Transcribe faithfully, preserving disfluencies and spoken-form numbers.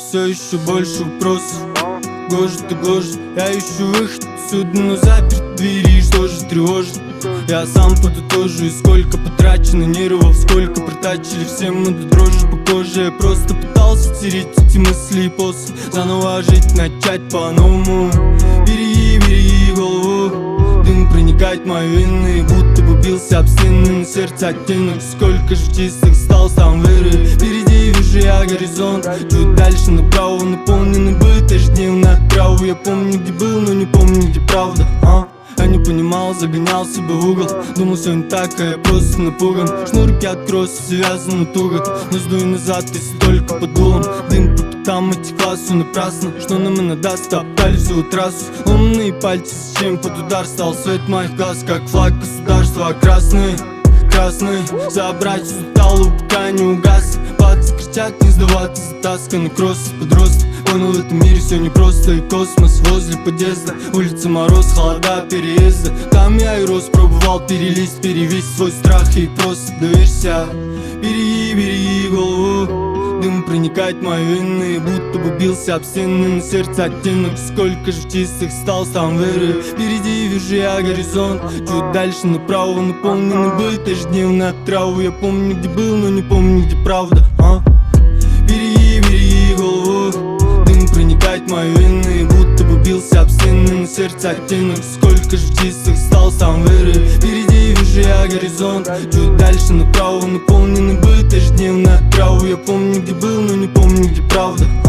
все еще больше вопросов. Гложет и гложет, я ищу выход отсюда, но заперт двери, и что же тревожит? Я сам подытожу, и сколько потрачено нервов, сколько протачили все мы до дрожи по коже. Я просто пытался стереть эти мысли и после заново жить, начать по-новому. Береги, береги голову, дым проникает в мои вены, будто бы бился об стены, на сердце оттенок. Сколько же чистых стал сам веры. Впереди вижу я горизонт, чуть дальше направо наполненный быт, ежедневно отправу. Я помню, где был, но не помню, где правда, а? Я не понимал, загонял себя в угол. Думал, все не так, а я просто напуган. Шнурки от кросса связаны туго, но сдуй назад, если только под дулом. Дым по пятам отекла, все напрасно. Что нам и надаст, топтали всю трассу. Умные пальцы, с чем под удар стал свет моих глаз, как флаг государства, а красный, красный. Забрать всю талу, пока не угас. Пацы кричат, не сдаваться, затасканный кросс подросток. Понял, в этом мире все непросто, и космос возле подъезда. Улица, мороз, холода, переезда. Там я и рос, пробовал перелезть, перевесь свой страх и просто доверься. Береги, береги голову, дым проникает в мои вены, будто бы бился об стены, на сердце оттенок. Сколько же чистых стал сам веры. Впереди вижу я горизонт, чуть дальше направо наполненный быт, ежедневно от травы. Я помню, где был, но не помню, где правда, а? Береги, береги голову, дым проникает в мои вены, будто бы бился об стены, на сердце оттенок. Сколько же чистых стал сам веры. Впереди вижу я горизонт, чуть дальше направо наполненный быт, ежедневно от травы. Я помню, где был, но не помню, где правда.